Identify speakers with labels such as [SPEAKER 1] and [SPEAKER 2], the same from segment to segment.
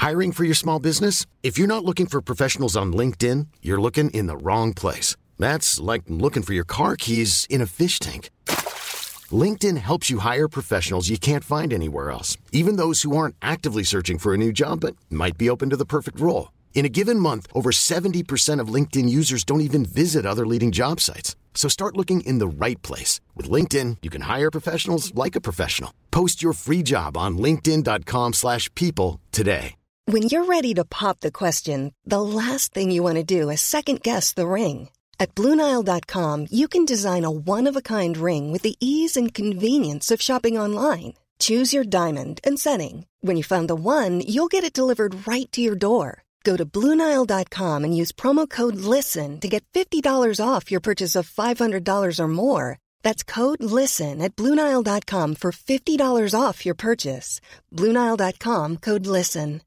[SPEAKER 1] Hiring for your small business? If you're not looking for professionals on LinkedIn, you're looking in the wrong place. That's like looking for your car keys in a fish tank. LinkedIn helps you hire professionals you can't find anywhere else, even those who aren't actively searching for a new job but might be open to the perfect role. In a given month, over 70% of LinkedIn users don't even visit other leading job sites. So start looking in the right place. With LinkedIn, you can hire professionals like a professional. Post your free job on linkedin.com/people today.
[SPEAKER 2] When you're ready to pop the question, the last thing you want to do is second-guess the ring. At BlueNile.com, you can design a one-of-a-kind ring with the ease and convenience of shopping online. Choose your diamond and setting. When you find the one, you'll get it delivered right to your door. Go to BlueNile.com and use promo code LISTEN to get $50 off your purchase of $500 or more. That's code LISTEN at BlueNile.com for $50 off your purchase. BlueNile.com, code LISTEN.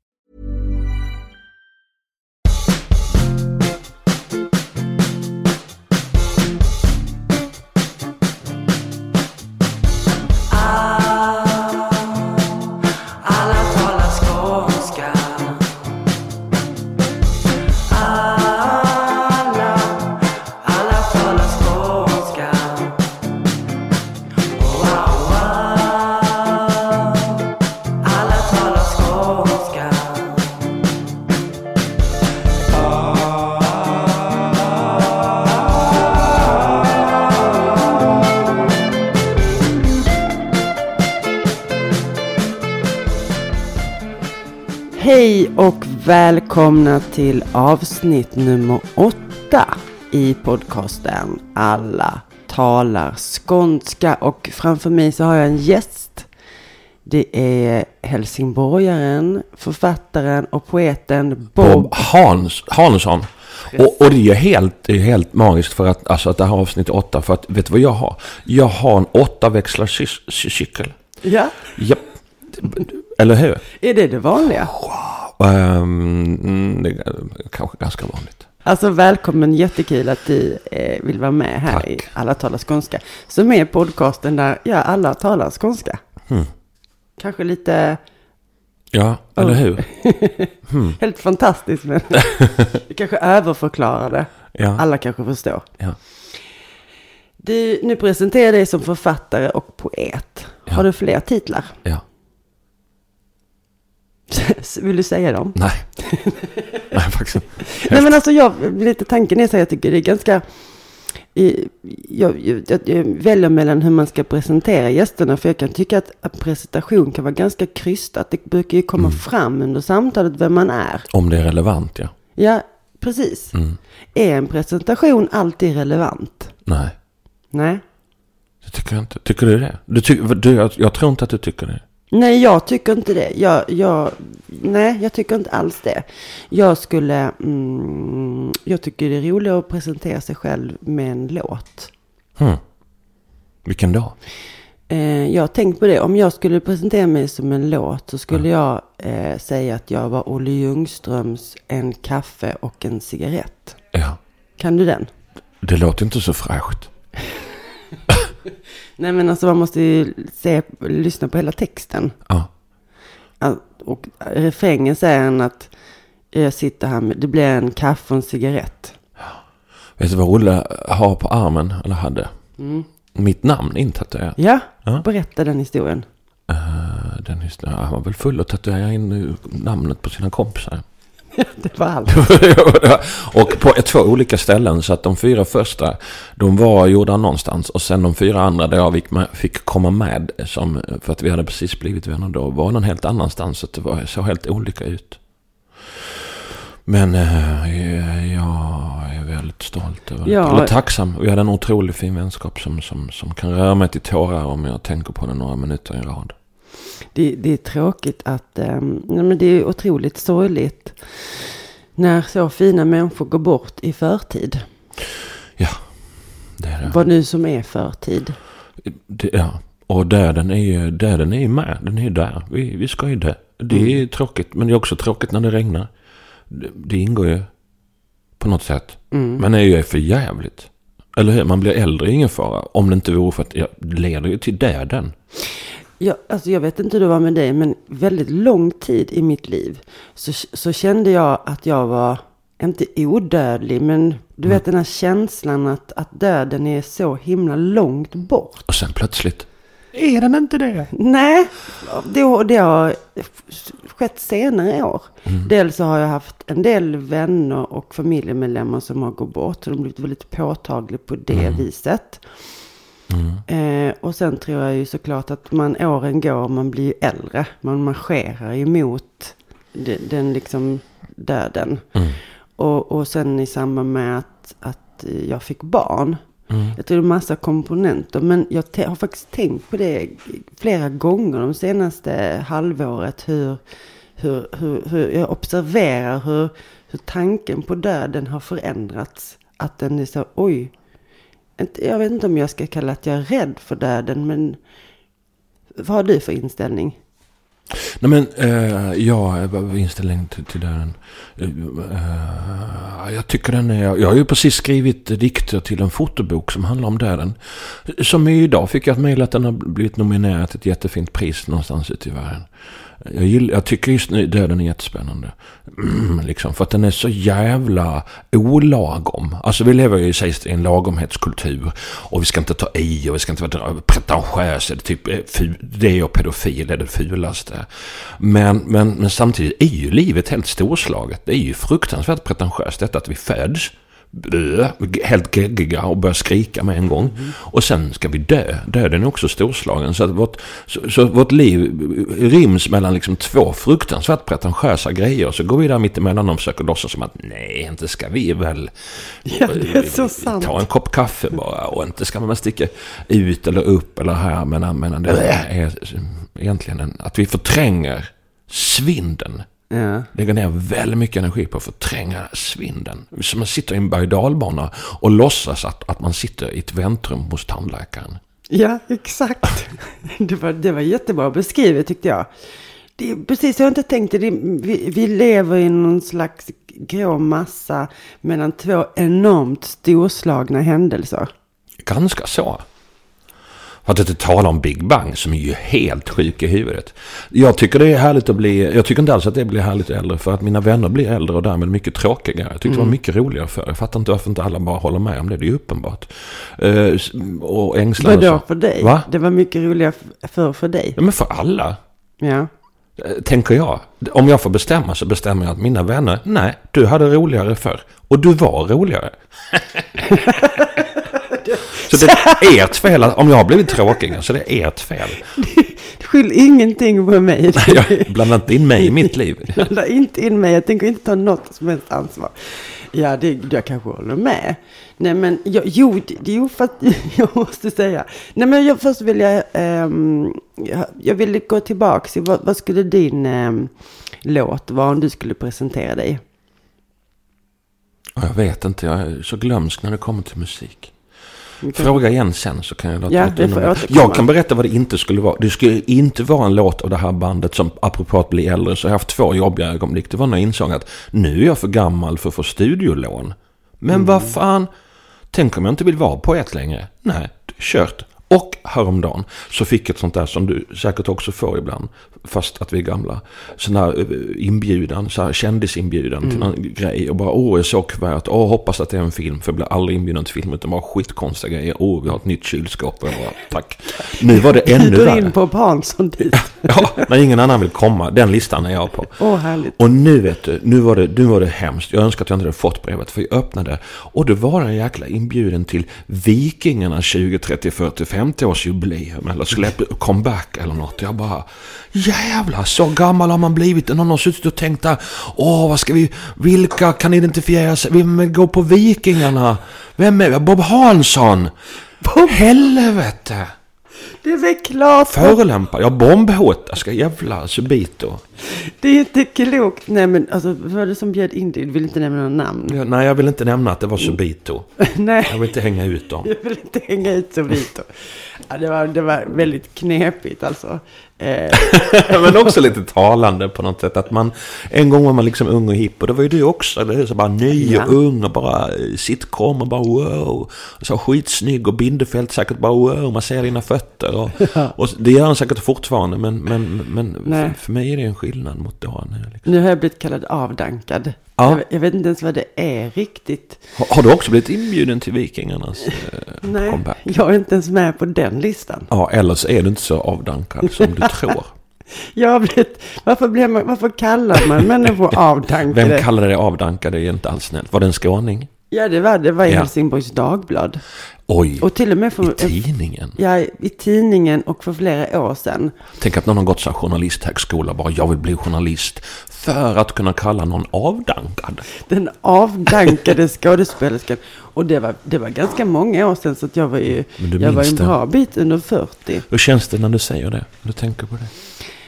[SPEAKER 3] Hej och välkomna till avsnitt nummer 8 i podcasten Alla talar skånska. Och framför mig så har jag en gäst. Det är helsingborgaren, författaren och poeten Bob
[SPEAKER 4] Hansson. Och det är helt magiskt för att, alltså, att det här avsnitt 8, för att vet du vad jag har? Jag har en 8-växlars cykel.
[SPEAKER 3] Ja.
[SPEAKER 4] Japp. Eller hur?
[SPEAKER 3] Är det vanliga?
[SPEAKER 4] Det är kanske ganska vanligt.
[SPEAKER 3] Alltså välkommen, jättekul att du vill vara med här. Tack. I Alla talar skånska. Som är podcasten där alla talar skånska. Kanske lite...
[SPEAKER 4] Ja, eller hur?
[SPEAKER 3] Helt fantastiskt, men vi kanske överförklarar det.
[SPEAKER 4] Ja.
[SPEAKER 3] Alla kanske förstår.
[SPEAKER 4] Ja.
[SPEAKER 3] Du, nu presenterar dig som författare och poet. Ja. Har du fler titlar?
[SPEAKER 4] Ja.
[SPEAKER 3] Vill du säga dem?
[SPEAKER 4] Nej. Nej, faktiskt.
[SPEAKER 3] Nej, men alltså lite tanken är så här, jag tycker det är ganska... Jag väljer mellan hur man ska presentera gästerna, för jag kan tycka att en presentation kan vara ganska krystat. Det brukar ju komma fram under samtalet vem man är.
[SPEAKER 4] Om det är relevant, ja.
[SPEAKER 3] Ja, precis. Är en presentation alltid relevant?
[SPEAKER 4] Nej.
[SPEAKER 3] Nej?
[SPEAKER 4] Det tycker jag inte. Tycker du det? Jag tror inte att du tycker det.
[SPEAKER 3] Nej, jag tycker inte det. Nej, jag tycker inte alls det. Jag tycker det är roligt att presentera sig själv med en låt.
[SPEAKER 4] Vilken då?
[SPEAKER 3] Jag har tänkt på det. Om jag skulle presentera mig som en låt så skulle jag säga att jag var Olle Ljungströms En kaffe och en cigarett.
[SPEAKER 4] Ja.
[SPEAKER 3] Kan du den?
[SPEAKER 4] Det låter inte så fräscht.
[SPEAKER 3] Nej, men alltså man måste ju lyssna på hela texten.
[SPEAKER 4] Ja.
[SPEAKER 3] Och refrängen säger han att jag sitter här med, det blir en kaffe och en cigarett.
[SPEAKER 4] Ja. Vet du vad Olle har på armen, eller hade? Mitt namn intatuerat.
[SPEAKER 3] Ja, berätta den historien.
[SPEAKER 4] Han var väl full och tatuerade in namnet på sina kompisar.
[SPEAKER 3] Det var allt.
[SPEAKER 4] Och på 2 olika ställen, så att de 4 första de var gjorda någonstans, och sen de 4 andra där jag fick komma med för att vi hade precis blivit vänner då, var någon helt annanstans, så att det så helt olika ut. Men jag är väldigt stolt och tacksam. Vi hade en otroligt fin vänskap som kan röra mig till tårar om jag tänker på det några minuter i rad.
[SPEAKER 3] Det är tråkigt att men det är otroligt sorgligt när så fina människor går bort i förtid.
[SPEAKER 4] Ja, det är det.
[SPEAKER 3] Vad nu som är förtid.
[SPEAKER 4] Ja, och den är ju med. Den är ju där. Vi ska ju dö. Det är tråkigt, men det är också tråkigt när det regnar. Det ingår ju på något sätt. Men det är ju för jävligt. Eller hur? Man blir äldre, ingen fara. Om det inte vore för att det leder ju till döden.
[SPEAKER 3] Jag vet inte hur det var med dig, men väldigt lång tid i mitt liv så kände jag att jag var inte odödlig, men du vet den här känslan att döden är så himla långt bort.
[SPEAKER 4] Och sen plötsligt är den inte det?
[SPEAKER 3] Nej, det har skett senare år. Dels så har jag haft en del vänner och familjemedlemmar som har gått bort. Så de har blivit väldigt påtagligt på det viset. Och sen tror jag ju såklart att åren går och man blir äldre. Man marscherar emot den liksom döden. Och sen i samband med att jag fick barn. Jag tror det är en massa komponenter. Men jag har faktiskt tänkt på det flera gånger de senaste halvåret. Hur jag observerar hur tanken på döden har förändrats. Att den är så, jag vet inte om jag ska kalla att jag är rädd för döden. Men vad har du för inställning?
[SPEAKER 4] Nej, men jag har inställning till döden. Jag tycker jag har ju precis skrivit dikter till en fotobok som handlar om döden. Som idag fick jag ett mejl att den har blivit nominerad till ett jättefint pris någonstans ute i världen. Jag tycker just nu döden är jättespännande. Liksom, för att den är så jävla olagom. Alltså vi lever ju i en lagomhetskultur. Och vi ska inte ta i och vi ska inte vara pretentiösa. Det och pedofil är det fulaste. Men samtidigt är ju livet helt storslaget. Det är ju fruktansvärt pretentiöst detta att vi föds helt geggiga och börjar skrika med en gång. Och sen ska vi dö. Döden är också storslagen. Så att vårt liv rims mellan liksom två fruktansvärt pretentiösa grejer. Så går vi där mitt emellan och försöker låtsas som att nej, inte ska vi väl ta en kopp kaffe bara. Och inte ska man sticka ut eller upp eller här. Men det är egentligen att vi förtränger svinden.
[SPEAKER 3] Ja.
[SPEAKER 4] Lägger ner väldigt mycket energi på att förtränga svinden. Så man sitter i en berg-dalbana och låtsas att man sitter i ett väntrum hos tandläkaren.
[SPEAKER 3] Ja, exakt. Det var jättebra beskrivet tyckte jag. Det är precis, jag har inte tänkt det. Vi lever i någon slags grå massa mellan två enormt storslagna händelser.
[SPEAKER 4] Ganska så. För att inte tala om Big Bang som är ju helt sjuk i huvudet. Jag tycker det är härligt jag tycker inte alls att det blir härligt äldre för att mina vänner blir äldre och därmed mycket tråkigare. Jag tycker det var mycket roligare för. Jag fattar inte varför inte alla bara håller med om det. Det är ju uppenbart. Och ängslan.
[SPEAKER 3] Vadå för dig? Va? Det var mycket roligare för dig.
[SPEAKER 4] Ja, men för alla.
[SPEAKER 3] Ja.
[SPEAKER 4] Tänker jag. Om jag får bestämma så bestämmer jag att mina vänner, nej, du hade roligare förr. Och du var roligare. Så det är ert fel om jag har blivit tråkig. Så det är ert fel.
[SPEAKER 3] Skyll ingenting på mig.
[SPEAKER 4] Jag blandar inte in mig i mitt liv.
[SPEAKER 3] Blandar inte in mig. Jag tänker inte ta något som helst ansvar. Ja, jag kanske håller med. Nej, men för att jag måste säga. Nej, men först vill jag vill gå tillbaka till vad skulle din låt vara om du skulle presentera dig?
[SPEAKER 4] Jag vet inte. Jag är så glömsk när det kommer till musik. Fråga igen sen så kan jag låta jag kan berätta vad det inte skulle vara. Det skulle inte vara en låt av det här bandet som apropå att bli äldre så har jag haft 2 jobbiga ögonblick. Det var när jag insåg att nu är jag för gammal för att få studiolån. Men vad fan, tänk om jag inte vill vara poet längre. Nej, kört. Och häromdagen så fick jag ett sånt där som du säkert också får ibland, fast att vi är gamla. Sån här inbjudan, så här kändisinbjudan till någon grej. Och bara, jag så kvärt. Hoppas att det är en film, för jag blir aldrig inbjuden till film utan bara skitkonstiga grejer. Vi har ett nytt kylskåp. Och bara, tack. Nu var det ännu värre.
[SPEAKER 3] Du in på Hansson dit.
[SPEAKER 4] Ja, när ingen annan vill komma. Den listan är jag på.
[SPEAKER 3] Härligt.
[SPEAKER 4] Och nu vet du, nu var det hemskt. Jag önskar att jag inte hade fått brevet, för jag öppnade. Och det var en jäkla inbjuden till Vikingarna 20, 30, 40, 50-årsjubileum. Eller släpp comeback eller något. Jag bara, jävlar, så gammal har man blivit. Någon har suttit och tänkt där, vilka kan identifiera sig? Vi vill gå på Vikingarna. Vem är det? Bob Hansson. Helvete.
[SPEAKER 3] Det är väl klart.
[SPEAKER 4] Förolämpar. Jag bombhåt. Jag ska jävla subito.
[SPEAKER 3] Det är inte klokt. Nej, men alltså, vad var det som bjöd in dig? Du vill inte nämna någon namn.
[SPEAKER 4] Ja, nej, jag vill inte nämna att det var Subito.
[SPEAKER 3] Nej.
[SPEAKER 4] Jag vill inte hänga ut dem.
[SPEAKER 3] Jag vill inte hänga ut Subito. Ja, det var väldigt knepigt alltså.
[SPEAKER 4] Men också lite talande på något sätt. Att man, en gång var man liksom ung och hipp. Och det var ju du också. Det är så bara ny och ung och bara sitcom och bara wow. Och så skitsnygg och Bindefält säkert bara wow. Man ser dina fötter. Och det gör han säkert fortfarande. Men för mig är det en skillnad mot då. Liksom.
[SPEAKER 3] Nu har jag blivit kallad avdankad. Ja. Jag vet inte ens vad det är riktigt.
[SPEAKER 4] Har du också blivit inbjuden till Vikingarnas
[SPEAKER 3] Nej,
[SPEAKER 4] comeback?
[SPEAKER 3] Jag är inte ens med på den listan.
[SPEAKER 4] Ja, eller så är du inte så avdankad som du tror.
[SPEAKER 3] Jag har blivit, varför kallar man människor avdankade?
[SPEAKER 4] Vem kallar det avdankade? Det är inte alls snällt. Var det en skåning?
[SPEAKER 3] Ja, det var i Helsingborgs Dagblad.
[SPEAKER 4] Oj,
[SPEAKER 3] och till och med
[SPEAKER 4] i tidningen?
[SPEAKER 3] Ja, i tidningen och för flera år sedan.
[SPEAKER 4] Tänk att någon har gått så journalisthögskola bara, jag vill bli journalist för att kunna kalla någon avdankad.
[SPEAKER 3] Den avdankade skådespelerskan. Och det var ganska många år sedan, så att jag var en bra bit under 40.
[SPEAKER 4] Hur känns det när du säger det? Du tänker på det?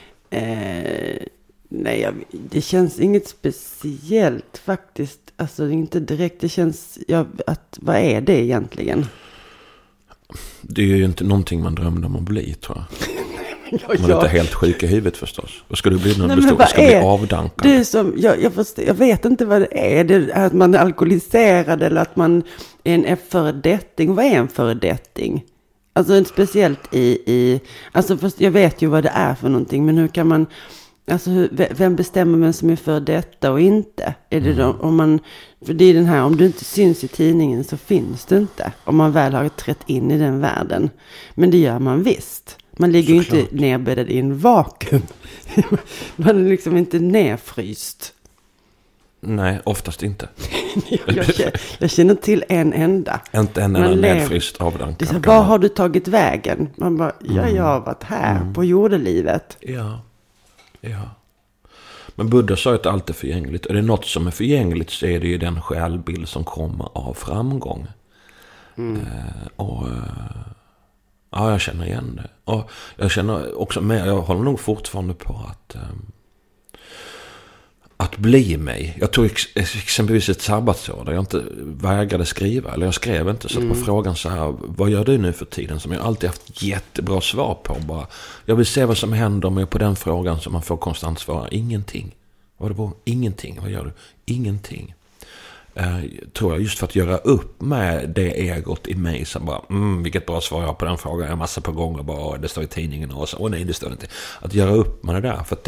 [SPEAKER 3] Nej, det känns inget speciellt faktiskt. Alltså inte direkt. Det känns, vad är det egentligen? Det
[SPEAKER 4] är ju inte någonting man drömde om att bli, tror jag. Man är inte helt sjuk i huvudet förstås. Och ska du bli när du ska bli avdankad?
[SPEAKER 3] Det är som, jag vet inte vad det är. Det är att man är alkoholiserad eller att man är en föredetting. Vad är en föredetting? Alltså speciellt alltså först, jag vet ju vad det är för någonting. Men hur kan man... Alltså vem bestämmer vem som är för detta och inte? Är det då, för det är den här, om du inte syns i tidningen så finns du inte. Om man väl har trätt in i den världen. Men det gör man visst. Man ligger ju inte nerbäddad i en vakuum. Man är liksom inte nedfryst.
[SPEAKER 4] Nej, oftast inte.
[SPEAKER 3] jag känner till en enda.
[SPEAKER 4] Inte en enda nedfryst avdankad.
[SPEAKER 3] Var har du tagit vägen? Man bara, jag har varit här på jordelivet.
[SPEAKER 4] Ja. Men Buddha sa att allt är förgängligt. Och det är något som är förgängligt, så är det ju den självbild som kommer av framgång. Ja, jag känner igen det. Och jag känner också med, jag håller nog fortfarande på att bli mig. Jag tog exempelvis ett sabbatsår där jag inte vägrade skriva. Eller jag skrev inte. Så på frågan så här, vad gör du nu för tiden? Som jag alltid haft jättebra svar på. Bara, jag vill se vad som händer med på den frågan som man får konstant svara. Ingenting. Vad det var? Ingenting. Vad gör du? Ingenting. Tror jag, just för att göra upp med det egot i mig som bara, vilket bra svar jag har på den frågan. Jag har massa på gånger bara, det står i tidningen och så, nej det står inte. Att göra upp med det där, för att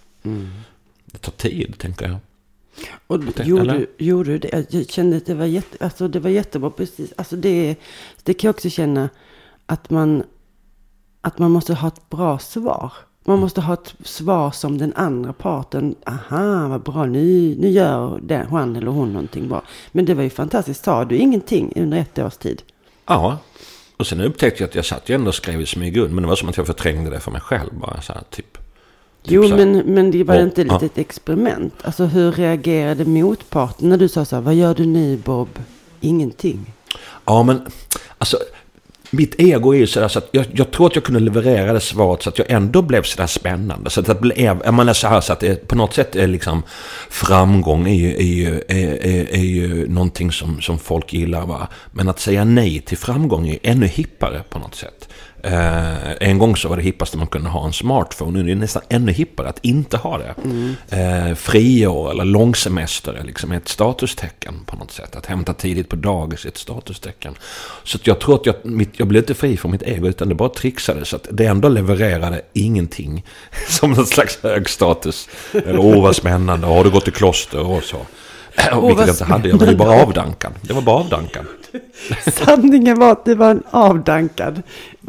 [SPEAKER 4] det tar tid, tänker jag.
[SPEAKER 3] Och gjorde du det? Jag kände att det var jättebra precis. Alltså det kan jag också känna att man måste ha ett bra svar. Man måste ha ett svar som den andra parten, aha, vad bra, nu gör han eller hon någonting bra. Men det var ju fantastiskt. Sa du ingenting under 1 års tid?
[SPEAKER 4] Ja, och sen upptäckte jag att jag satt ju ändå och skrev i smygun. Men det var som att jag förträngde det för mig själv, bara så här, typ.
[SPEAKER 3] Jo, men det var inte lite ett experiment. Alltså hur reagerade motparten när du sa så här, vad gör du nu, Bob? Ingenting.
[SPEAKER 4] Ja, men alltså mitt ego är ju sådär så att jag tror att jag kunde leverera det svaret så att jag ändå blev sådär spännande. Så att det blev, jag menar så här, så att det på något sätt är liksom framgång är ju någonting som folk gillar, va? Men att säga nej till framgång är ännu hippare på något sätt. En gång så var det hippaste man kunde ha en smartphone. Nu är det nästan ännu hippare att inte ha det. Friår eller långsemester är liksom ett statustecken på något sätt. Att hämta tidigt på dagis är ett statustecken. Så att jag tror att jag blev inte fri från mitt ego, utan det bara trixade. Så att det ändå levererade ingenting som någon slags hög status. Eller vad spännande, har du gått i kloster och så. Vilket jag inte hade, jag var ju bara avdankad. Det var bara avdankad.
[SPEAKER 3] Sanningen var att det var en avdankad.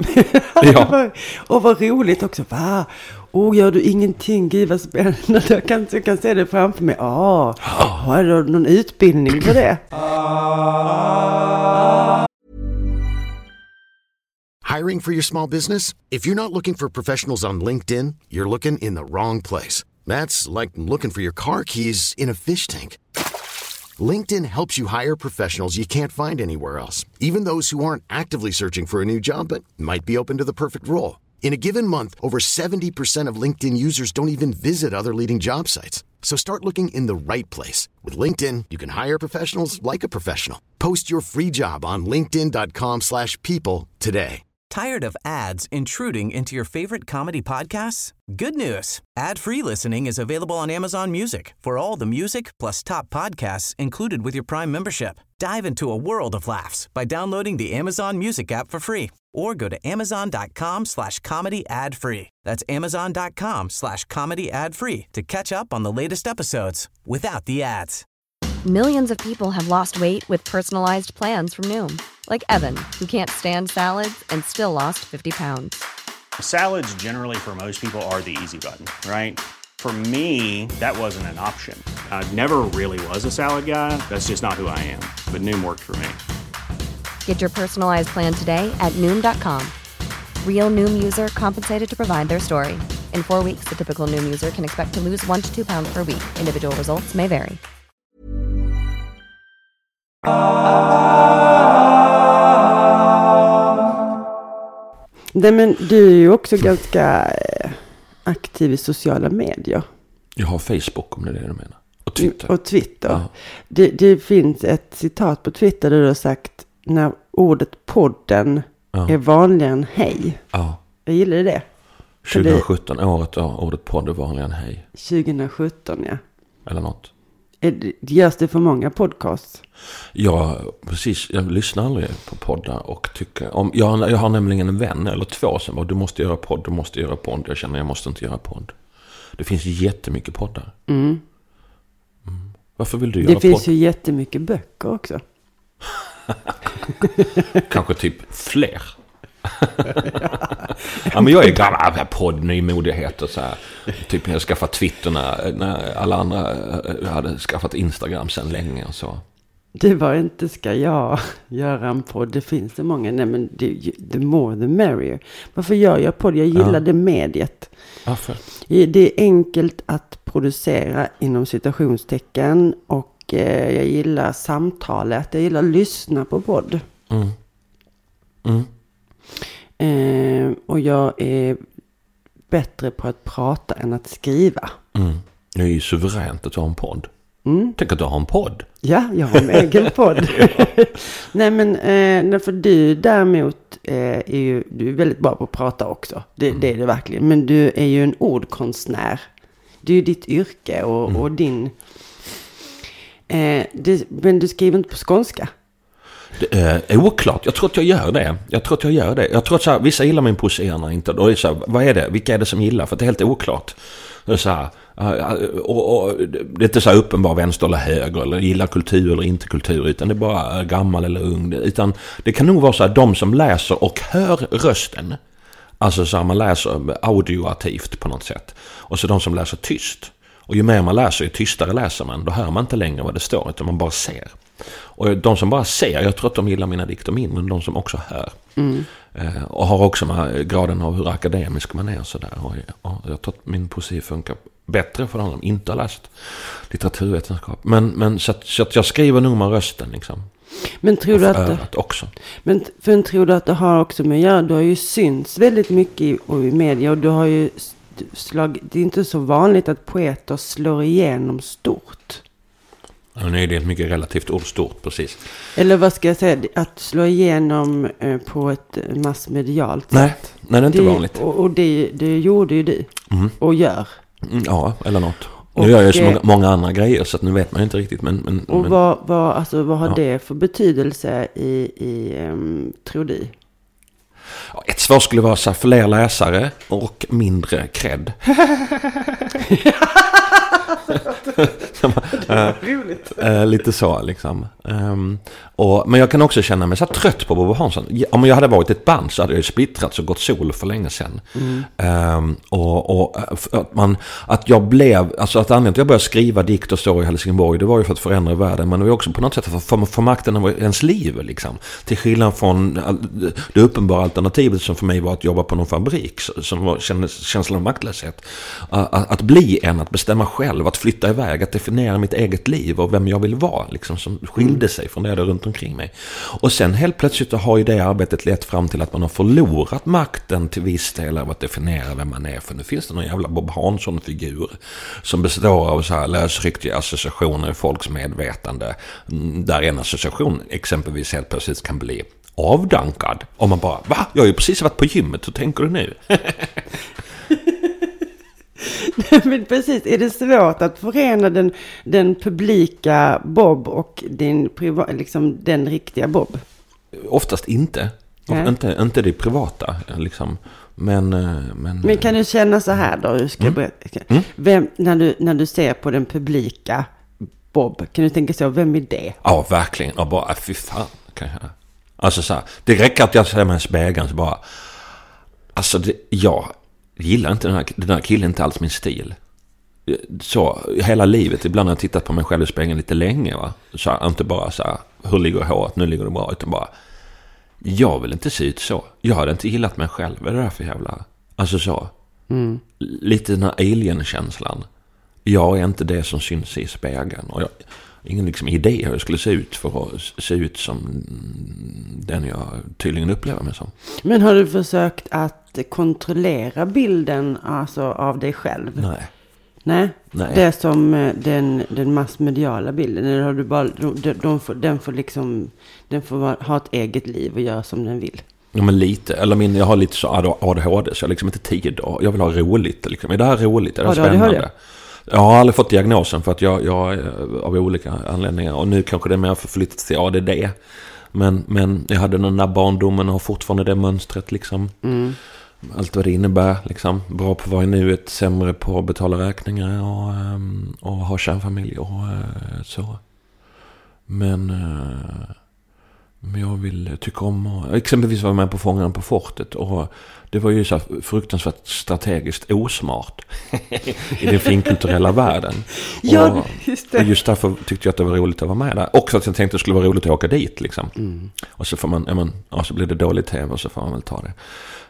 [SPEAKER 4] Ja.
[SPEAKER 3] Och vad roligt också. Va? Gör du ingenting? Gud vad spännande. Jag kan se det framför mig. Har du någon utbildning för det?
[SPEAKER 1] Hiring for your small business? If you're not looking for professionals on LinkedIn, you're looking in the wrong place. That's like looking for your car keys in a fish tank. LinkedIn helps you hire professionals you can't find anywhere else, even those who aren't actively searching for a new job but might be open to the perfect role. In a given month, over 70% of LinkedIn users don't even visit other leading job sites. So start looking in the right place. With LinkedIn, you can hire professionals like a professional. Post your free job on linkedin.com/people today.
[SPEAKER 5] Tired of ads intruding into your favorite comedy podcasts? Good news. Ad-free listening is available on Amazon Music for all the music plus top podcasts included with your Prime membership. Dive into a world of laughs by downloading the Amazon Music app for free or go to amazon.com/comedy ad-free. That's amazon.com/comedy ad-free to catch up on the latest episodes without the ads.
[SPEAKER 6] Millions of people have lost weight with personalized plans from Noom. Like Evan, who can't stand salads and still lost 50 pounds.
[SPEAKER 7] Salads generally for most people are the easy button, right? For me, that wasn't an option. I never really was a salad guy. That's just not who I am. But Noom worked for me.
[SPEAKER 6] Get your personalized plan today at Noom.com. Real Noom user compensated to provide their story. In 4 weeks, the typical Noom user can expect to lose 1 to 2 pounds per week. Individual results may vary.
[SPEAKER 3] Nej, men du är ju också ganska aktiv i sociala medier.
[SPEAKER 4] Jag har Facebook, om det är det du menar. Och Twitter.
[SPEAKER 3] Och Twitter.
[SPEAKER 4] Ja.
[SPEAKER 3] Det finns ett citat på Twitter där du har sagt när ordet podden är vanligare än hej.
[SPEAKER 4] Ja.
[SPEAKER 3] Jag gillar det.
[SPEAKER 4] 2017, året då ordet podd är vanligare än hej. 2017,
[SPEAKER 3] ja.
[SPEAKER 4] Eller något.
[SPEAKER 3] Görs det för många podcasts?
[SPEAKER 4] Ja, precis. Jag lyssnar aldrig på poddar och tycker om. Jag har nämligen en vän eller två som bara, du måste göra podd. Jag känner jag måste inte göra podd. Det finns jättemycket poddar. Varför vill du göra podd?
[SPEAKER 3] Det finns ju jättemycket böcker också.
[SPEAKER 4] Kanske typ fler. Ja, men jag är gammal podd, nymodighet och så här. Typ jag skaffat Twitter när alla andra hade skaffat Instagram sedan länge och så.
[SPEAKER 3] Det var inte ska jag göra en podd. Det finns så många. Nej, men the more the merrier. Varför gör jag podd? Jag gillar det mediet.
[SPEAKER 4] Varför?
[SPEAKER 3] Det är enkelt att producera inom citationstecken. Och jag gillar samtalet. Jag gillar att lyssna på podd. Och jag är bättre på att prata än att skriva.
[SPEAKER 4] Det är ju suveränt att ha en podd. Tänk att du har en podd.
[SPEAKER 3] Ja, jag har en egen podd. Nej, men för du däremot är ju du är väldigt bra på att prata också. Det är det verkligen. Men du är ju en ordkonstnär. Det är ju ditt yrke och din... men du skriver inte på skånska.
[SPEAKER 4] Det är oklart. Jag tror att jag gör det. Jag tror att så här, vissa gillar min poesi, andra inte. Då är det så här, vad är det? Vilka är det som gillar? För det är helt oklart. Det är så här, och det är inte så här uppenbar vänster eller höger eller gillar kultur eller inte kultur, utan det är bara gammal eller ung. Utan det kan nog vara så här, de som läser och hör rösten. Alltså så här, man läser audioativt på något sätt. Och så de som läser tyst. Och ju mer man läser, ju tystare läser man. Då hör man inte längre vad det står, utan man bara ser. Och de som bara ser, jag tror att de gillar mina dikter mindre än de som också hör. Och har också med graden av hur akademisk man är och sådär. Och jag tror att min poesi funkar bättre för de som inte har läst litteraturvetenskap. Men så att jag skriver nog med rösten liksom.
[SPEAKER 3] Men tror du att
[SPEAKER 4] också.
[SPEAKER 3] Men tror du att det har också med att göra? Du har ju synts väldigt mycket i media och du har ju det är inte så vanligt att poeter slår igenom stort.
[SPEAKER 4] Nej, det är ett mycket relativt ord, stort, precis.
[SPEAKER 3] Eller vad ska jag säga? Att slå igenom på ett massmedialt sätt.
[SPEAKER 4] Nej, det är inte vanligt.
[SPEAKER 3] Och det gjorde ju du. Och gör.
[SPEAKER 4] Ja, eller något. Nu gör jag ju så många andra grejer så att nu vet man inte riktigt. Men
[SPEAKER 3] vad har det för betydelse i tror du?
[SPEAKER 4] Ett svar skulle vara så här, fler läsare och mindre cred. Lite så liksom. Men jag kan också känna mig så trött på Bobo Hansson. Om jag hade varit ett band så hade jag splittrats och gått solo för länge sedan. Att jag blev, alltså att anledningen till att jag började skriva dikt och så i Helsingborg, det var ju för att förändra världen, men det var också på något sätt för få makten över ens liv liksom. Till skillnad från det uppenbara alternativet som för mig var att jobba på någon fabrik, som var känslan av maktlöshet. Att bli att bestämma själv, att flytta iväg, att definiera mitt eget liv och vem jag vill vara liksom, som skilde skilde sig från det runt omkring mig. Och sen helt plötsligt har ju det arbetet lett fram till att man har förlorat makten till viss del av att definiera vem man är. För nu finns det någon jävla Bob Hansson-figur som består av så här lösrycktiga associationer i folks medvetande. Där en association exempelvis helt plötsligt kan bli avdankad. Och man bara, va? Jag har ju precis varit på gymmet, hur tänker du nu?
[SPEAKER 3] Men precis, är det svårt att förena den publika Bob och liksom den riktiga Bob?
[SPEAKER 4] Oftast inte. Inte det privata liksom. Men
[SPEAKER 3] kan du känna så här då? Du ska berätta. När du ser på den publika Bob, kan du tänka så, vem är det?
[SPEAKER 4] Ja, verkligen. Och bara, fy fan, kan jag. Alltså så här, det räcker att jag ser mig i spegeln så bara, alltså jag gillar inte den här killen, inte alls min stil. Så hela livet, ibland har jag tittat på mig själv i spegeln lite länge, va? Så här, inte bara så här, hur ligger håret, nu ligger det bra, utan bara, jag vill inte se ut så. Jag hade inte gillat mig själv. Vad är det där för jävla, alltså så. Lite den här alien-känslan. Jag är inte det som syns i spegeln. Och jag ingen liksom idé hur jag skulle se ut för att se ut som den jag tydligen upplever mig som. Men
[SPEAKER 3] har du försökt att kontrollera bilden alltså av dig själv? Nej. Det är som den massmediala bilden. Eller har du bara, den får ha ett eget liv och göra som den vill.
[SPEAKER 4] Ja, men lite. Eller jag har lite så ADHD så jag liksom inte tid. Jag vill ha roligt. Liksom. Är det här roligt? Är det spännande? Jag har aldrig fått diagnosen för att jag av olika anledningar. Och nu kanske det är mer förflyttat till ADD. Men jag hade den där barndomen och har fortfarande det mönstret liksom. Allt vad det innebär liksom. Bra på vad är nuet, sämre på att betala räkningar och ha kärnfamilj och så. Men jag vill tycka om och, exempelvis var jag med på Fångarna på fortet och det var ju så fruktansvärt strategiskt osmart i den finkulturella världen.
[SPEAKER 3] Ja, just det.
[SPEAKER 4] Och just därför tyckte jag att det var roligt att vara med där. Också att jag tänkte att det skulle vara roligt att åka dit liksom. Och så får man, så blir det dåligt tv och så får man väl ta det.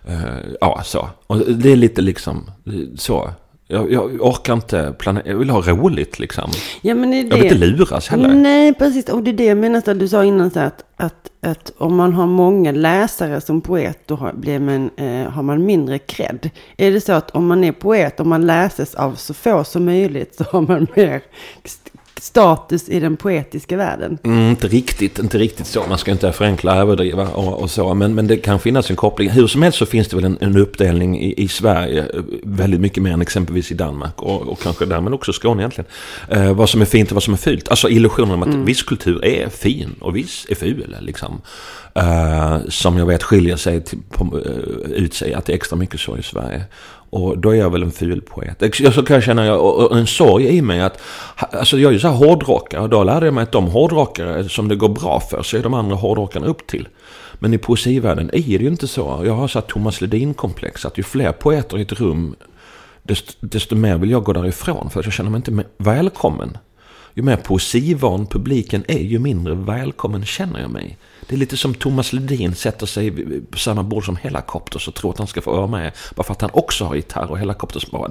[SPEAKER 4] Så. Och det är lite liksom så. Jag orkar inte planera. Jag vill ha roligt liksom. Ja, men jag vill inte luras heller.
[SPEAKER 3] Nej, precis. Och det är det jag menar att du sa innan så att om man har många läsare som poet då har man mindre cred. Är det så att om man är poet och man läses av så få som möjligt så har man mer status i den poetiska världen?
[SPEAKER 4] Inte riktigt så. Man ska inte förenkla, överdriva och så. Men det kan finnas en koppling. Hur som helst så finns det väl en uppdelning i Sverige väldigt mycket mer än exempelvis i Danmark och kanske därmed också Skåne egentligen. Vad som är fint och vad som är fult. Alltså illusionen om att viss kultur är fin och viss är ful liksom. Som jag vet skiljer sig ut sig att det är extra mycket så i Sverige. Och då är jag väl en ful poet. Så kan jag känna en sorg i mig att alltså jag är ju så här hårdrockare och då lärde jag mig att de hårdrockare som det går bra för så är de andra hårdrockarna upp till. Men i poesivärlden är det ju inte så. Jag har så här Thomas Ledin-komplex att ju fler poeter i ett rum desto mer vill jag gå därifrån för att jag känner mig inte välkommen. Ju mer poesivan publiken är ju mindre välkommen känner jag mig. Det är lite som Thomas Ledin sätter sig på samma bord som Hellacopters och tror att han ska få vara med. Bara för att han också har gitarr och Hellacopters bara,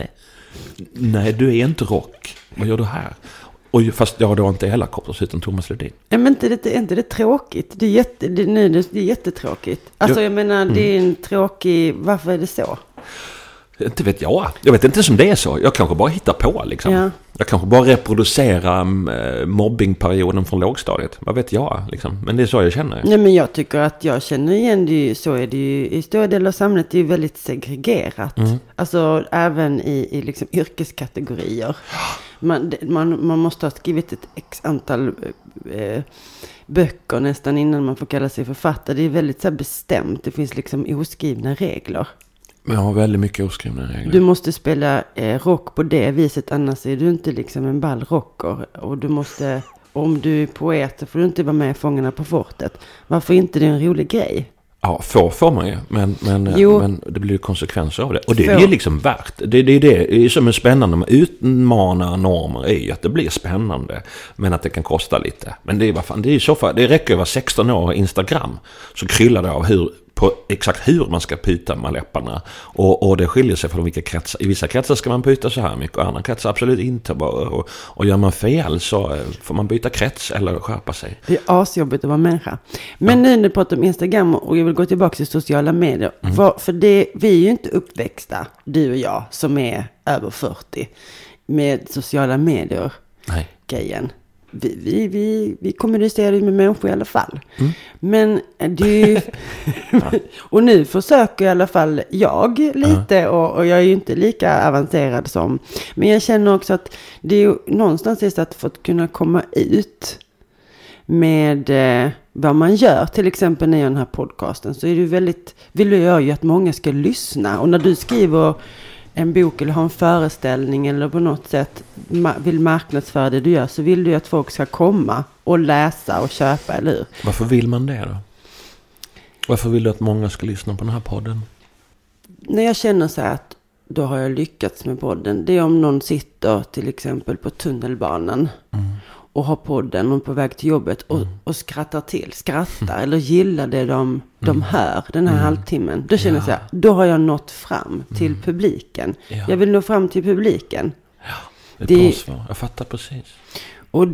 [SPEAKER 4] nej du är inte rock. Vad gör du här? Och fast jag då inte Hellacopters utan Thomas Ledin.
[SPEAKER 3] Ja, men inte det tråkigt? Det är jättetråkigt. Alltså jag menar, det är en tråkig, varför är det så?
[SPEAKER 4] Inte vet jag. Jag vet inte som det är så. Jag kanske bara hittar på liksom. Ja. Jag kanske bara reproducerar mobbingperioden från lågstadiet. Vad vet jag liksom. Men det är så jag känner.
[SPEAKER 3] Nej, men jag tycker att jag känner igen så är det ju i stora delar av samhället. Det är ju väldigt segregerat. Alltså även i liksom yrkeskategorier. Man måste ha skrivit ett x antal böcker nästan innan man får kalla sig författare. Det är väldigt så här bestämt. Det finns liksom oskrivna regler.
[SPEAKER 4] Jag har väldigt mycket oskrivna regler.
[SPEAKER 3] Du måste spela rock på det viset, annars är du inte liksom en ball rocker. Och du måste, om du är poet så får du inte vara med i Fångarna på fortet. Varför inte? Det är en rolig grej.
[SPEAKER 4] Ja, får man ju. Men det blir ju konsekvenser av det. Och det är ju liksom värt. Det är som är spännande med utmanar normer är ju att det blir spännande. Men att det kan kosta lite. Men det är ju så fall. Det räcker att vara 16 år Instagram. Så kryllar det av hur på exakt hur man ska pyta med läpparna. Och det skiljer sig från vilka kretsar. I vissa kretsar ska man pyta så här mycket och andra kretsar absolut inte. Och gör man fel så får man byta krets eller skärpa sig. Det
[SPEAKER 3] är asjobbigt att vara människa. Men nu när du pratar om Instagram och jag vill gå tillbaka till sociala medier. För vi är ju inte uppväxta, du och jag, som är över 40 med sociala medier.
[SPEAKER 4] Nej.
[SPEAKER 3] Grejen. Vi kommunicerar ju med människor i alla fall. Men det är ju... och nu försöker i alla fall jag lite och jag är ju inte lika avancerad som... Men jag känner också att det är ju någonstans är att för att kunna komma ut med vad man gör. Till exempel när jag gör den här podcasten så är det väldigt... vill jag ju att många ska lyssna. Och när du skriver en bok eller har en föreställning eller på något sätt vill marknadsföra det du gör, så vill du att folk ska komma och läsa och köpa, eller hur?
[SPEAKER 4] Varför vill man det då? Varför vill du att många ska lyssna på den här podden?
[SPEAKER 3] När jag känner så här att då har jag lyckats med podden, det är om någon sitter till exempel på tunnelbanan och har podden och på väg till jobbet och skrattar eller gillar det de hör den här halvtimmen. Då känner jag så här, då har jag nått fram till publiken. Ja. Jag vill nå fram till publiken.
[SPEAKER 4] Ja, det är ett bra svar. Jag fattar precis.
[SPEAKER 3] Och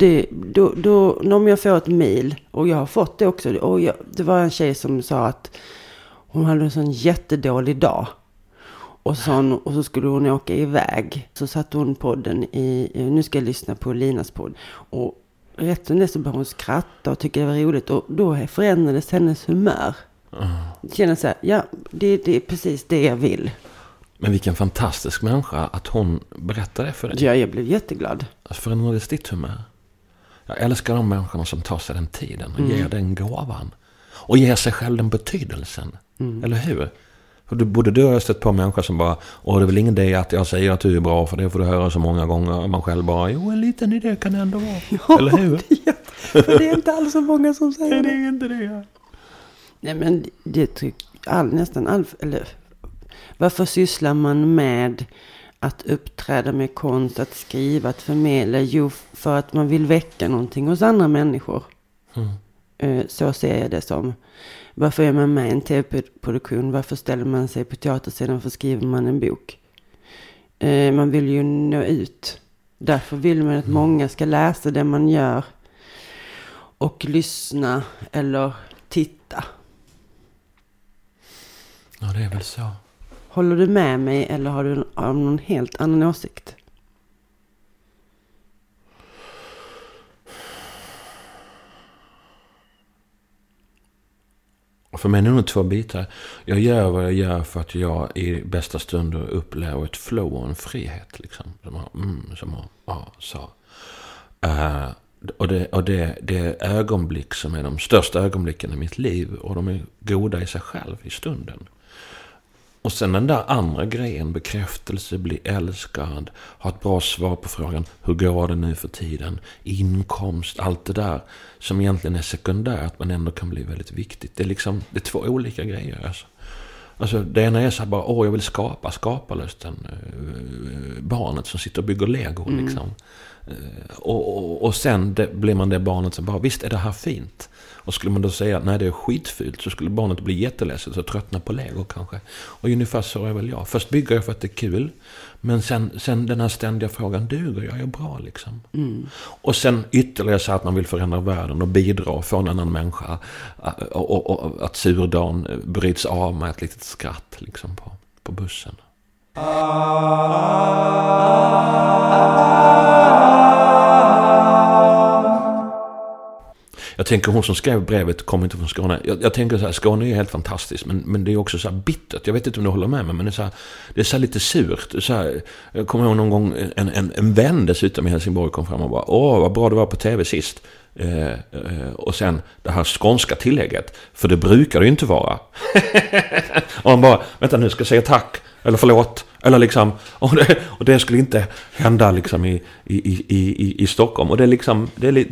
[SPEAKER 3] då om jag får ett mejl, och jag har fått det också, det var en tjej som sa att hon hade en sån jättedålig dag. Och så skulle hon åka iväg. Så satt hon podden nu ska jag lyssna på Linas podd. Och rätt som det så började hon skratta och tycka det var roligt. Och då förändrades hennes humör. Jag känner så här, ja, det är precis det jag vill.
[SPEAKER 4] Men vilken fantastisk människa att hon berättade för dig.
[SPEAKER 3] Ja, jag blev jätteglad.
[SPEAKER 4] Förändrades ditt humör? Jag älskar de människorna som tar sig den tiden och ger den gåvan. Och ger sig själv den betydelsen. Eller hur? Både du och jag stött på människor som bara, det är väl ingen idé att jag säger att du är bra, för det får du höra så många gånger. Man själv bara, en liten idé kan det ändå vara.
[SPEAKER 3] Ja,
[SPEAKER 4] eller hur?
[SPEAKER 3] För det är inte alls så många som säger det.
[SPEAKER 4] Det är inte det.
[SPEAKER 3] Nej, men det nästan all, eller varför sysslar man med att uppträda med konst, att skriva, att förmedla? Jo, för att man vill väcka någonting hos andra människor. Så ser jag det som. Varför är man med i en tv-produktion? Varför ställer man sig på teaterscenen? Varför skriver man en bok? Man vill ju nå ut. Därför vill man att många ska läsa det man gör. Och lyssna eller titta.
[SPEAKER 4] Ja, det är väl så.
[SPEAKER 3] Håller du med mig eller har du någon helt annan åsikt?
[SPEAKER 4] För mig är det nog 2 bitar. Jag gör vad jag gör för att jag i bästa stunder upplever ett flow och en frihet. Liksom. Och det är ögonblick som är de största ögonblicken i mitt liv. Och de är goda i sig själv i stunden. Och sen den där andra grejen, bekräftelse, bli älskad, ha ett bra svar på frågan, hur går det nu för tiden, inkomst, allt det där som egentligen är sekundärt men ändå kan bli väldigt viktigt. Det är 2 olika grejer. Alltså det ena är så här bara, jag vill skapa lusten, barnet som sitter och bygger Lego liksom. Och sen blir man det barnet som bara, visst är det här fint? Och skulle man då säga att nej, det är skitfult, så skulle barnet bli jätteledset och tröttna på Lego kanske. Och ungefär så är väl jag. Först bygger jag för att det är kul. Men sen den här ständiga frågan, duger jag är bra liksom. Och sen ytterligare så att man vill förändra världen och bidra och få en annan människa. Och att surdagen bryts av med ett litet skratt liksom på bussen. Jag tänker hon som skrev brevet kommer inte från Skåne. Jag tänker så här, Skåne är helt fantastiskt, men det är också så här bittert. Jag vet inte om du håller med mig, men det är så här lite surt. Så här, jag kommer ihåg någon gång en vän dessutom i Helsingborg kom fram och bara, vad bra du var på tv sist. Och sen det här skånska tillägget, för det brukar det ju inte vara. Och han bara, vänta nu ska jag säga tack. Eller förlåt. Eller liksom, och det skulle inte hända liksom i Stockholm. Och det är liksom,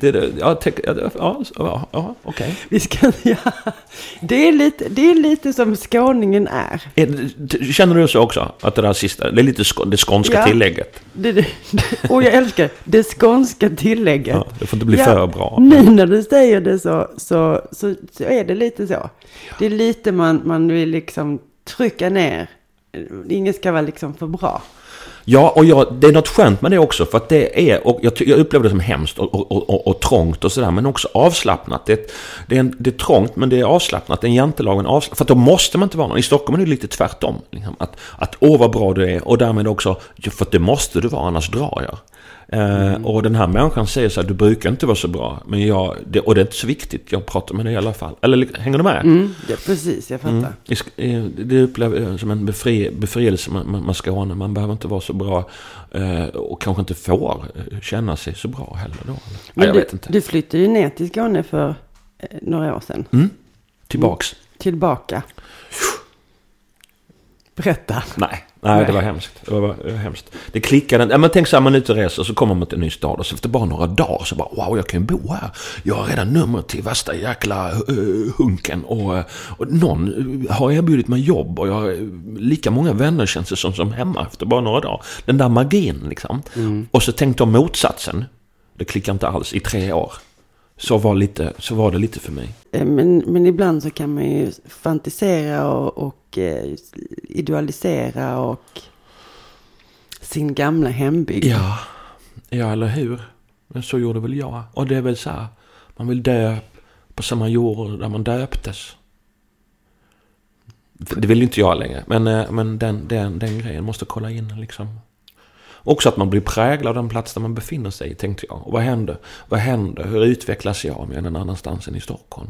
[SPEAKER 4] okej.
[SPEAKER 3] Vi ska, det är lite som skåningen är.
[SPEAKER 4] Känner du så också? Att det där sista, det är lite det skånska tillägget.
[SPEAKER 3] Och jag älskar det skånska tillägget.
[SPEAKER 4] Ja, det får inte bli för bra.
[SPEAKER 3] Nu när du säger det så är det lite så. Det är lite man vill liksom trycka ner. Ingen ska vara liksom för bra.
[SPEAKER 4] Ja, och det är något skönt med det också. För att det är, och jag upplever det som hemskt och trångt och sådär. Men också avslappnat. Det är trångt, men det är avslappnat. Det är en jantelag, för att då måste man inte vara någon. I Stockholm är det lite tvärtom. Liksom, att vad bra du är. Och därmed också, för att det måste du vara, annars drar jag. Och den här människan säger så här: du brukar inte vara så bra, men och det är inte så viktigt, jag pratar med dig i alla fall. Eller hänger du med?
[SPEAKER 3] Ja, precis, jag fattar.
[SPEAKER 4] Det upplever jag som en befrielse med Skåne. Man behöver inte vara så bra och kanske inte får känna sig så bra heller då.
[SPEAKER 3] Men
[SPEAKER 4] jag vet inte.
[SPEAKER 3] Du flyttade ju ner till Skåne för några år sedan. Tillbaka. Berätta.
[SPEAKER 4] Nej, det var hemskt. Det var hemskt. Det klickade. Men tänk så här, man är ute och reser, så kommer man till en ny stad och så efter bara några dagar så bara, wow, jag kan ju bo här. Jag har redan nummer till värsta jäkla hunken och någon har erbjudit mig jobb och jag har lika många vänner, känns det som hemma efter bara några dagar. Den där magin liksom. Och så tänkte jag motsatsen. Det klickar inte alls i 3 år. Så var det lite för mig.
[SPEAKER 3] Men ibland så kan man ju fantisera och idealisera och sin gamla hembygd.
[SPEAKER 4] Ja, eller hur? Men så gjorde väl jag. Och det är väl så här, man vill dö på samma jord där man döptes. Det vill inte jag längre. Men den grejen måste kolla in liksom. Också att man blir präglad av den plats där man befinner sig, tänkte jag. Och vad händer? Hur utvecklas jag om jag är någon annanstans än i Stockholm?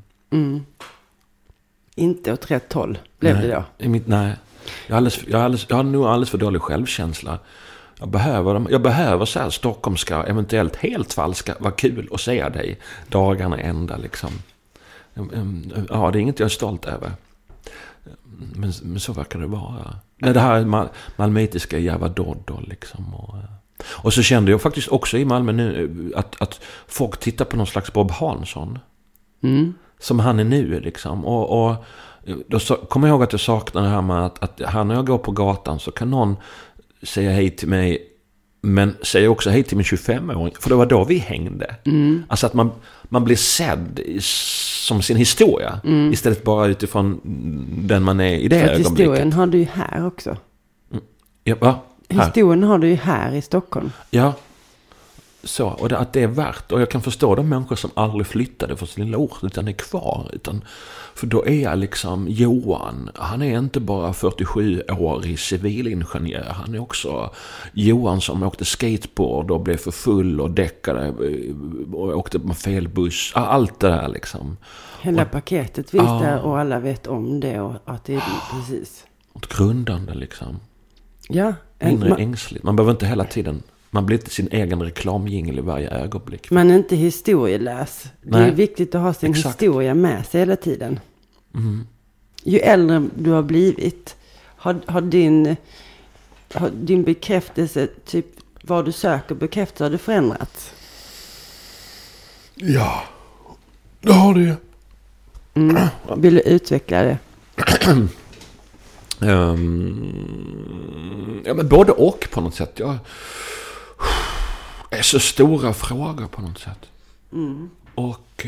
[SPEAKER 3] Inte åt rätt håll blev det då?
[SPEAKER 4] Nej. Jag har nog alldeles för dålig självkänsla. Jag behöver så här stockholmska, eventuellt helt falska, vad kul att se dig dagarna ända liksom. Ja, det är inget jag är stolt över. Men så verkar det vara. Det här malmöitiska jävla doddo liksom. Och så kände jag faktiskt också i Malmö nu att folk tittar på någon slags Bob Hansson. Som han är nu liksom. Och då kommer jag ihåg att jag saknar det här med att när jag går på gatan så kan någon säga hej till mig, men säger också hej till min 25-åring. För det var då vi hängde. Alltså att man blir sedd som sin historia. Istället bara utifrån den man är i det ögonblicket.
[SPEAKER 3] Historien har du ju här också.
[SPEAKER 4] Ja, va? Här.
[SPEAKER 3] Historien har du ju här i Stockholm.
[SPEAKER 4] Ja. Så, och att det är värt. Och jag kan förstå de människor som aldrig flyttade från sin lilla ort utan är kvar. För då är jag liksom Johan. Han är inte bara 47-årig civilingenjör. Han är också Johan som åkte skateboard och blev för full och däckade och åkte med fel buss. Allt det där liksom.
[SPEAKER 3] Hela paketet finns där och alla vet om det och att det är precis.
[SPEAKER 4] Ett grundande liksom.
[SPEAKER 3] Ja.
[SPEAKER 4] Mindre ängsligt. Man behöver inte hela tiden. Man blir inte sin egen reklamjingel i varje ögonblick.
[SPEAKER 3] Man är inte historieläs. Det är viktigt att ha sin historia med sig hela tiden. Ju äldre du har blivit, har din bekräftelse, typ vad du söker bekräftelse, har det förändrats?
[SPEAKER 4] Ja, det har det.
[SPEAKER 3] Vill du utveckla det?
[SPEAKER 4] Ja, men både och på något sätt. Jag är så stora frågor på något sätt. Och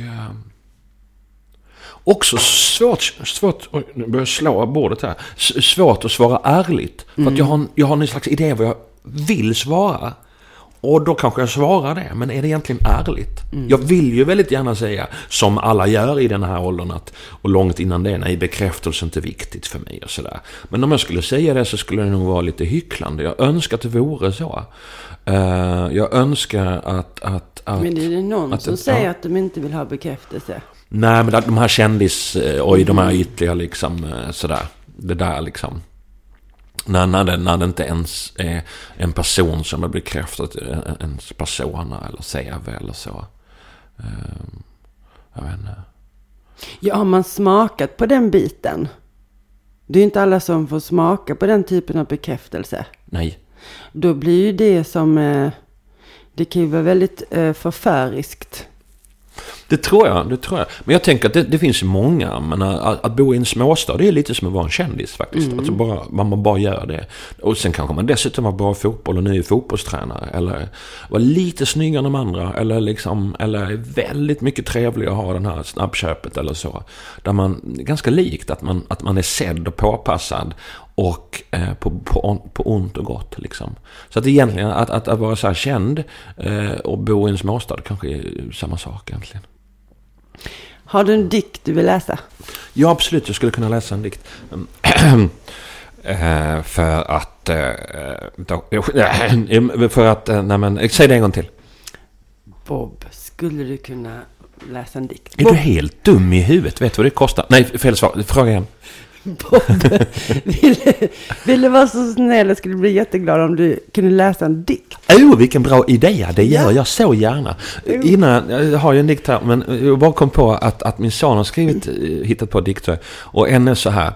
[SPEAKER 4] också svårt, oj, nu börjar jag slå av bordet här. Svårt att svara ärligt. För att jag har en slags idé vad jag vill svara. Och då kanske jag svarar det. Men är det egentligen ärligt? Jag vill ju väldigt gärna säga, som alla gör i den här åldern, och långt innan det, nej, bekräftelse inte viktigt för mig och sådär. Men om jag skulle säga det så skulle det nog vara lite hycklande. Jag önskar att det vore så. Jag önskar att
[SPEAKER 3] men är det någon som säger att de inte vill ha bekräftelse?
[SPEAKER 4] Nej, men de här de här ytliga liksom sådär. Det där liksom. När det inte ens är en person som är bekräftat ens persona eller CV eller så. Jag vet inte.
[SPEAKER 3] Ja, har man smakat på den biten? Det är inte alla som får smaka på den typen av bekräftelse.
[SPEAKER 4] Nej.
[SPEAKER 3] Då blir ju det som... det kan ju vara väldigt förfäriskt.
[SPEAKER 4] Det tror jag. Men jag tänker att det finns många. Men att bo i en småstad, det är lite som att vara en kändis faktiskt. Alltså man bara gör det. Och sen kanske man dessutom var bra i fotboll och ny fotbollstränare. Eller var lite snyggare än de andra. Eller väldigt mycket trevlig att ha den här snabbköpet eller så. Där man, ganska likt att man är sedd och påpassad. Och på ont och gott liksom. Så att egentligen att vara så här känd och bo i en småstad kanske är samma sak egentligen.
[SPEAKER 3] Har du en dikt du vill läsa?
[SPEAKER 4] Ja, absolut. Jag skulle kunna läsa en dikt. Säg det en gång till.
[SPEAKER 3] Bob, skulle du kunna läsa en dikt?
[SPEAKER 4] Är du helt dum i huvudet? Vet du vad det kostar? Nej, fel svar. Fråga igen.
[SPEAKER 3] Bob, vill du vara så snäll? Jag skulle bli jätteglad om du kunde läsa en dikt.
[SPEAKER 4] Vilken bra idé. Det gör jag så gärna. Innan, jag har ju en dikt här, men jag bara kom på att min son har hittat på dikter. Och en är så här.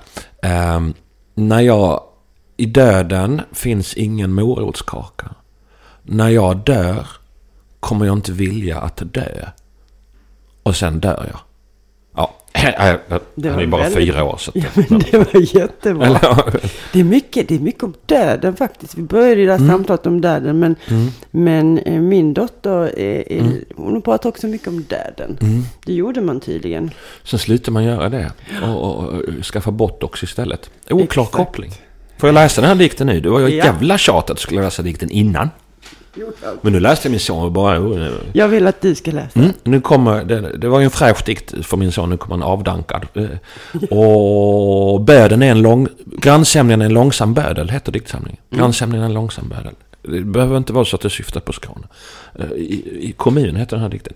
[SPEAKER 4] När jag i döden finns ingen morotskaka. När jag dör kommer jag inte vilja att dö. Och sen dör jag. Ja, det är bara 4 år så.
[SPEAKER 3] Ja, men det var jättebra. Det är mycket om döden faktiskt. Vi började ju där samtalet om döden, men min dotter hon pratar också mycket om döden. Det gjorde man tydligen.
[SPEAKER 4] Sen slutar man göra det och skaffa botox istället. Oklar koppling. Får jag läsa den här dikten nu? Det var ju ett jävla tjat att du skulle läsa dikten innan. Men nu läste jag min son bara...
[SPEAKER 3] Jag vill att du ska läsa.
[SPEAKER 4] Nu kommer... Det var ju en fräsch dikt för min son. Nu kommer han avdankad. Och böden är grannsämningen är en långsam bödel, heter diktsamlingen. Grannsämningen är en långsam bödel. Det behöver inte vara så att det syftar på Skåne. I kommun heter den här dikten.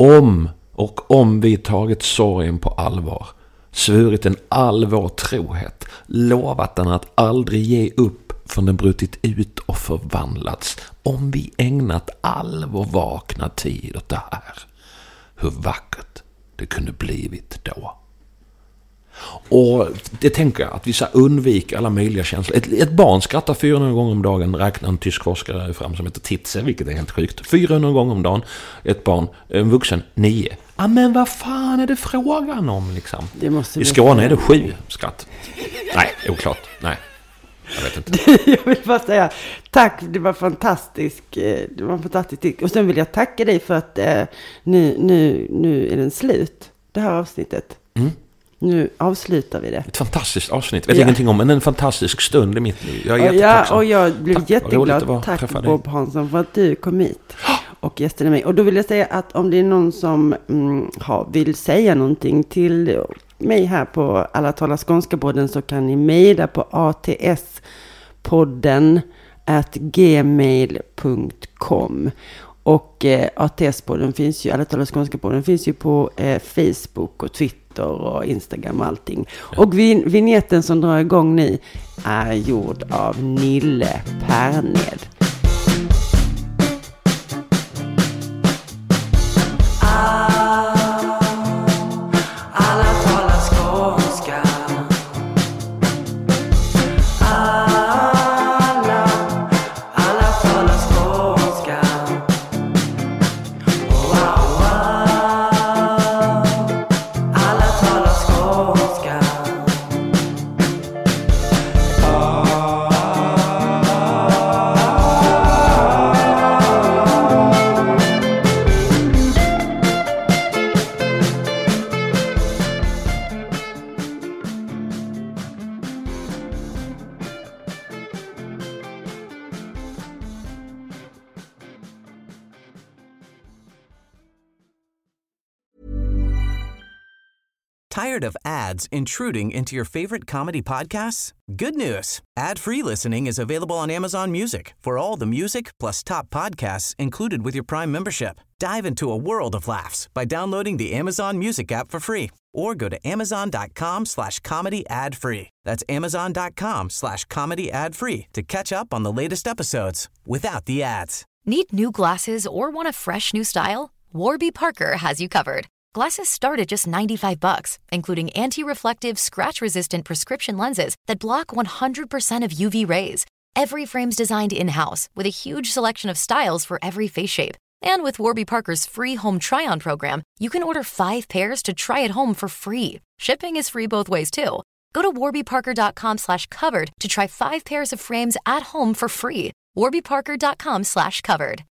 [SPEAKER 4] Om vi tagit sorgen på allvar, svurit en all vår trohet, lovat den att aldrig ge upp från den brutit ut och förvandlats, om vi ägnat all vår vakna tid åt det här, hur vackert det kunde blivit då. Och det tänker jag att vi ska undvika alla möjliga känslor. Ett barn skrattar 400 gånger om dagen, räknar en tysk forskare fram som heter Titze, vilket är helt sjukt. 400 gånger om dagen, ett barn, en vuxen 9. Men vad fan är det frågan om liksom? I Skåne är det 7 skratt. Nej, oklart. Nej. Jag vet inte.
[SPEAKER 3] Jag vill bara säga tack, det var fantastiskt. Det var fantastiskt. Och sen vill jag tacka dig för att nu är den slut, det här avsnittet. Nu avslutar vi det.
[SPEAKER 4] Ett fantastiskt avsnitt. Vet ingenting om, men en fantastisk stund i mitt liv. Jag är
[SPEAKER 3] jättetacksam. Och jag blev jätteglad. Tack Bob Hansson för att du kom hit och gästade mig. Och då vill jag säga att om det är någon som vill säga någonting till mig här på Alla talar skånska-podden, så kan ni mejla på atspodden@gmail.com. Och ATS-podden finns ju, Alla talar skånska-podden finns ju på Facebook och Twitter och Instagram och allting. Och vignetten som drar igång nu är gjord av Nille Perned.
[SPEAKER 5] Tired of ads intruding into your favorite comedy podcasts? Good news. Ad-free listening is available on Amazon Music for all the music plus top podcasts included with your Prime membership. Dive into a world of laughs by downloading the Amazon Music app for free or go to amazon.com/comedy ad-free. That's amazon.com/comedy ad-free to catch up on the latest episodes without the ads.
[SPEAKER 8] Need new glasses or want a fresh new style? Warby Parker has you covered. Glasses start at just $95, including anti-reflective, scratch-resistant prescription lenses that block 100% of UV rays. Every frame's designed in-house with a huge selection of styles for every face shape. And with Warby Parker's free home try-on program, you can order 5 pairs to try at home for free. Shipping is free both ways, too. Go to warbyparker.com/covered to try 5 pairs of frames at home for free. warbyparker.com/covered.